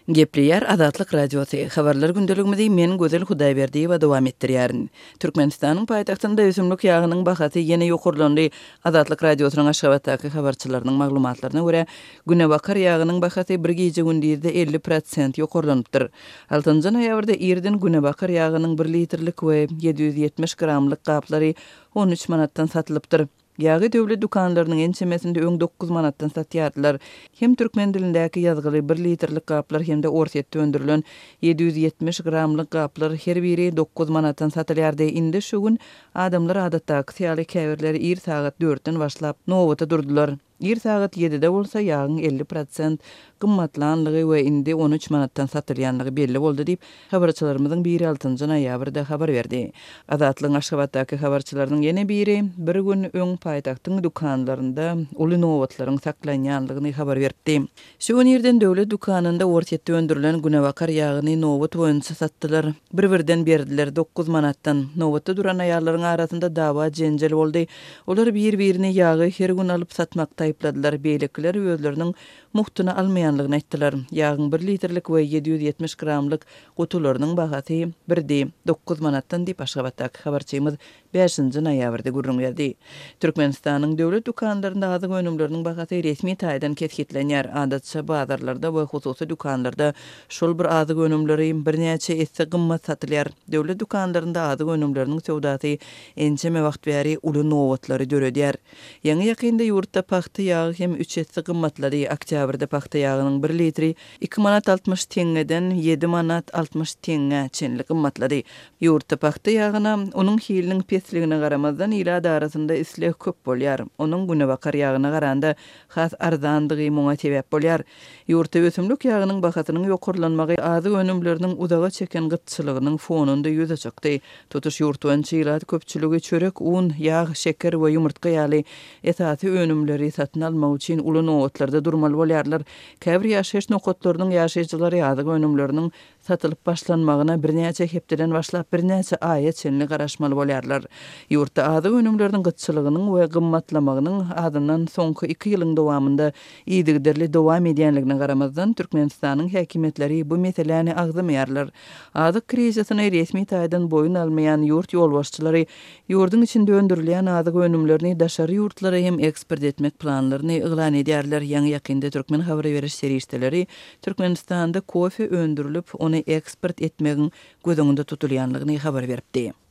Gepliyer Azatlyk Radiosu. Habarlar gündeligimizde men Gözel Hudaýberdi we dowam etdirýärin. Türkmenistanyň paýtagtynda ösümlik ýagynyň bahasy ýene ýokurlandy. Azatlyk Radiosynyň Aşgabatdaky habarçylarynyň maglumatlaryna görä, günebakar ýagynyň bahasy bir gije gündizde 50% ýokurlanypdyr. 6-njy noýabrda ýerden günebakar ýagynyň 1 litrlik we 770 gramlyk gaplary 13 manatdan satylypdyr. Yağı dövlet dukanlarının en çemesinde 9 manattan satýardylar. Hem türkmen dilindäki ýazgyly 1 litrlik gaplar hem de orsetde öndürilen 770 gramlyk gaplar her biri 9 manattan satylýardy. Indi şu gün adamlar adatdaky syýaly käbirleri ir sagat 4-den başlap nowata durdular. Ir sagat 7-de bolsa ýagyň 50% gymmatlanlygy we indi 13 manattan satylýanlygy belli boldy diýip habarçylarymyzyň biri 6-njy noýabrda habar berdi. Azatlyň Aşgabatdaky habarçylarynyň ýene biri bir gün öň paýtagtyň dukanlarynda uly nowatlaryň saklanýanlygyny habar berdi. Şu gün ýerden döwlet dukanynda orsetde öndürilen günebakar ýagyny nowat boýunça satdylar. Bir-birden berdiler 9 manattan. Nowatda duran aýallaryň arasynda dawa jenjel boldy. Olar bir-birini ýagy her gün alyp satmakda ayıpladılar. Beýlekler özleriniň muhtuny almaýanlygyny aýtdylar. Ýagyň 1 litrlik we 770 gramlyk gutularynyň bahasy 9 manatdan diýip Aşgabatdaky habarçymyz 5-nji noýabrda gürrüňlerdi. Türkmenistanyň döwlet dukanlarynda azyk önümleriniň bahasy resmi taýdan ketgitlenýär. Adatça bazarlarda we hususy dukanlarda şol bir azyk önümleri birnäçe esse gymmat satylýar. Döwlet dukanlarynda azyk önümleriniň sowdasy ençeme wagt bäri uly nowatlary döredýär. Ýa-ni ýakynda ýurtda paxta ýagy hem 3 esse gymmatlady. Oktýabrda paxta ýagynyň 1 litri 2 manat 60 teňeden 7 manat 60 teňe çenli gymmatlady. Ýurtda paxta ýagyna onuň hiliniň pesligine garamazdan ila darasynda isleh köp bolýar. Onuň günebakar ýagyna garanda has arzandygy muňa sebäp bolýar. Ýurtda ösümlik ýagynyň bahasynyň ýokurlanmagy azyk önümleriniň udaga çeken gytçylygynyň fonunda ýüze çykdy. Tutuş ýurtwançy ýylat köpçüligi çörek, un, ýag, şeker we ýumurtga ýaly esasy önümleri satyn almak üçin uly nowatlarda durmaly bolýarlar. Käbir ýaşaýyş nokatlarynyň ýaşaýjylary azyk önümleriniň satylyp başlanmagyna birnäçe hepdeden başlap birnäçe aýa çenli garaşmaly bolýarlar. Ýurtda azyk önümleriniň gytçylygynyň we gymmatlamagynyň adyndan soňky 2 ýylyň dowamında ýygyderli dowam edýänligine garamazdan Türkmenistanyň häkimetleri bu meseleni agzamaýarlar. Azyk krizisyny resmi taýdan boyun almaýan ýurt ýolbaşçylary ýurdun içinde öndürilýän azyk önümlerini daşary ýurtlara hem eksport etmek planlaryny eglan edýärler. Ýa-ni ýakynda türkmen habar beriş serişdeleri Türkmenistanda kofe öndürilip onu eksport etmegiň gözüňde tutulýanlygyny habar beripdi.